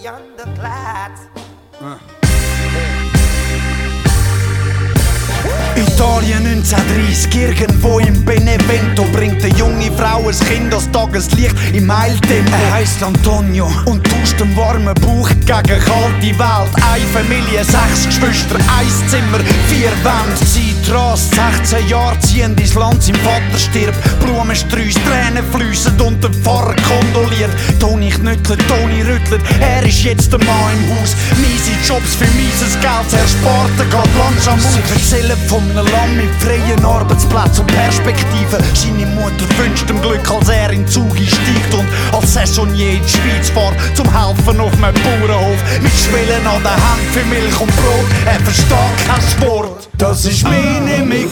beyond the clouds. Italien 1930, irgendwo im Benevento bringt eine junge Frau ein Kind als Tageslicht im Eiltempo. Er heisst Antonio und tauscht den warmen Bauch gegen kalte Welt. Eine Familie, 6 Geschwister, 1 Zimmer, 4 Wände. Sie rast 16 Jahre, ziehen ins Land, sein Vater stirbt. Blumensträuße, Tränen fliessen und der Pfarrer kondoliert. Toni knüttelt, Toni rüttelt, er ist jetzt der Mann im Haus. Miese Jobs für mieses Geld, er spart, er geht langsam aus. Sie erzählen von einem Lamm mit freien Arbeitsplätzen und Perspektiven. Seine Mutter wünscht ihm Glück, als er in den Zug steigt und als Saisonier in die Schweiz fährt, zum Helfen auf einem Bauernhof. Mit Schwellen an den Händen für Milch und Brot, er versteht kein Wort. Das ist mein Migrantensong.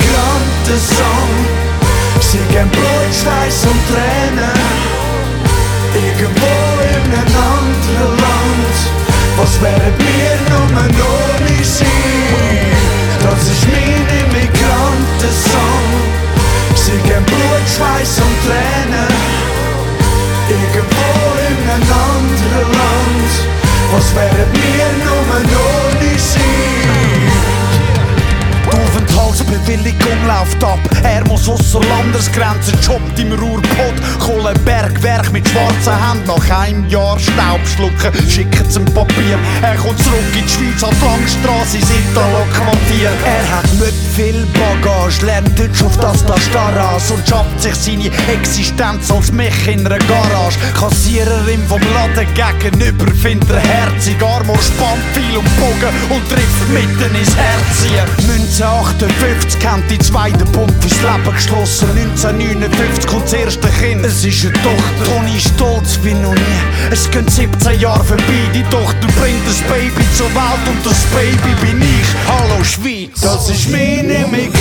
Sie geben Blut, Schweiß und Tränen. Irgendwo in einem anderen Land. Was wären wir nur ohne sie? Das ist mein Migrantensong. Sie geben Blut, Schweiß und Tränen. Irgendwo in einem anderen Land. Was wären wir nur ohne sie? Die Aufenthaltsbewilligung läuft ab. Er muss ausser Landesgrenzen, jobbt im Ruhrpott. Kohlenbergwerk mit schwarzen Händen. Nach einem Jahr Staub schlucken, schicken zum Papier. Er kommt zurück in die Schweiz, an die Langstrasse, ins Italo-Quartier. Er hat nicht viel Bagage, lernt Deutsch auf das da Staras und schafft sich seine Existenz als Mech in einer Garage. Kassiererin vom Laden gegenüber findet er herzig. Armor spannt viel und Bogen und trifft mitten ins Herz. 1958 kennt die zweite Bund fürs Leben geschlossen. 1959 kommt das erste Kind. Es ist eine Tochter. Toni ist stolz wie noch nie. Es gehen 17 Jahre vorbei. Die Tochter bringt das Baby zur Welt und das Baby bin ich. Hallo Schweiz. Das ist mein Migrantensong.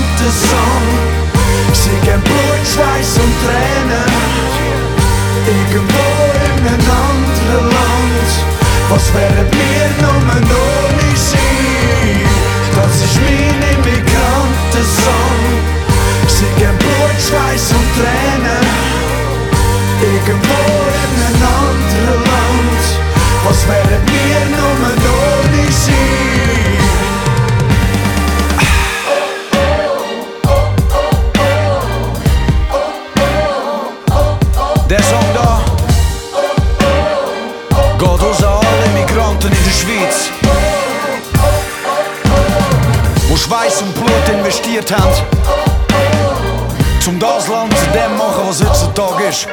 Sie geben Blut, Schweiß und Tränen. Irgendwo in einem anderen Land. Was wären wir nur ohne sie? Das ist mein Migrantensong. Sie geben Blut, Schweiß und Tränen. Irgendwo in einem anderen Land. Was wären wir nur ohne sie? Der Song da geht aus an alle Migranten in der Schweiz, wo Schweiß und Blut investiert haben, um das Land zu dem machen, was heutzutage ist.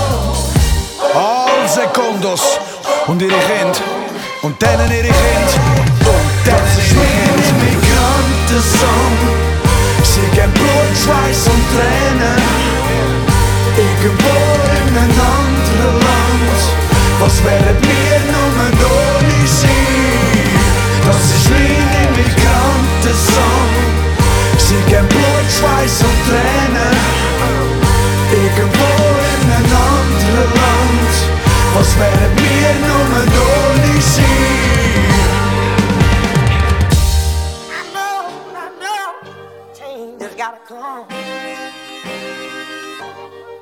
All Sekundos und ihre Kinder und denen ihre Kinder und denen ihre Kinder. Migrantensong. Sie geben Blut, Schweiß und Tränen. Irgendwo in einem anderen Land. Was wären wir nur ohne sie? Das ist mein Migrantensong. Sie geben Blut, Schweiß und Tränen. Irgendwo in einem anderen Land. Was wären wir nur ohne sie? I know, change has gotta come.